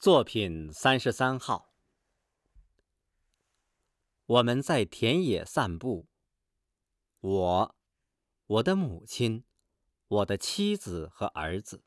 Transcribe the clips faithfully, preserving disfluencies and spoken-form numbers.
作品三十三号。我们在田野散步，我、我的母亲、我的妻子和儿子。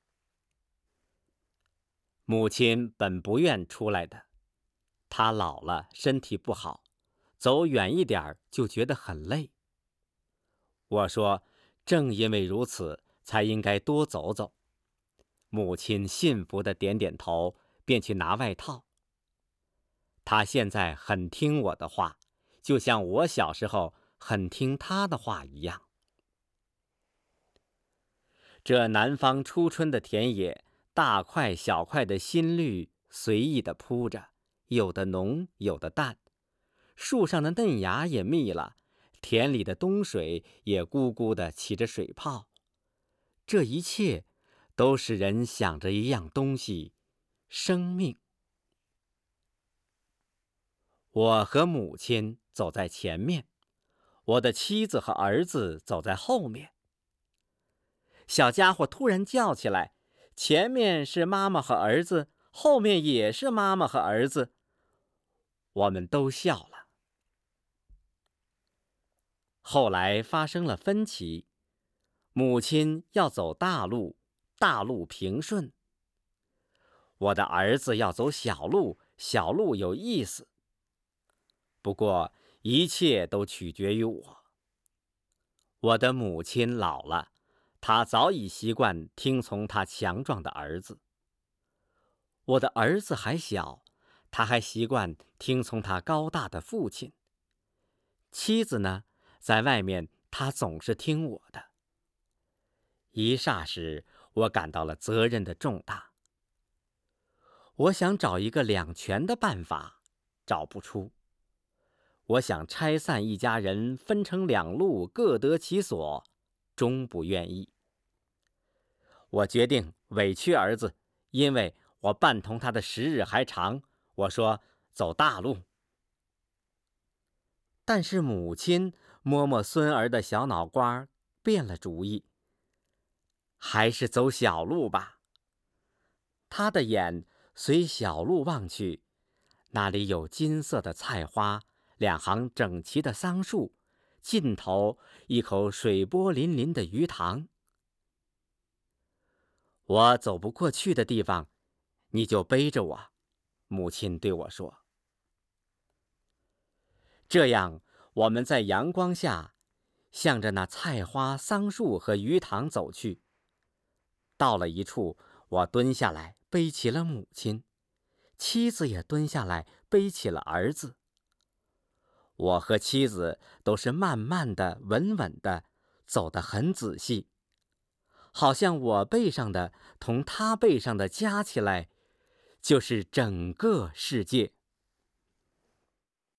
母亲本不愿出来的，她老了，身体不好，走远一点儿就觉得很累。我说，正因为如此，才应该多走走。母亲信服地点点头，便去拿外套。她现在很听我的话，就像我小时候很听她的话一样。这南方初春的田野，大块小块的新绿随意地铺着，有的浓，有的淡。树上的嫩芽也密了，田里的冬水也咕咕地起着水泡。这一切都使人想着一样东西：生命。我和母亲走在前面，我的妻子和儿子走在后面。小家伙突然叫起来，前面是妈妈和儿子，后面也是妈妈和儿子。我们都笑了。后来发生了分歧，母亲要走大路，大路平顺。我的儿子要走小路，小路有意思。不过一切都取决于我。我的母亲老了，她早已习惯听从她强壮的儿子。我的儿子还小，他还习惯听从他高大的父亲。妻子呢，在外面她总是听我的。一霎时，我感到了责任的重大。我想找一个两全的办法，找不出。我想拆散一家人，分成两路，各得其所，终不愿意。我决定委屈儿子，因为我伴同他的时日还长。我说走大路。但是母亲摸摸孙儿的小脑瓜，变了主意，还是走小路吧。他的眼随小路望去，那里有金色的菜花，两行整齐的桑树，尽头一口水波粼粼的鱼塘。我走不过去的地方，你就背着我，母亲对我说。这样，我们在阳光下，向着那菜花、桑树和鱼塘走去。到了一处，我蹲下来背起了母亲，妻子也蹲下来背起了儿子。我和妻子都是慢慢的、稳稳的，走得很仔细，好像我背上的同他背上的加起来，就是整个世界。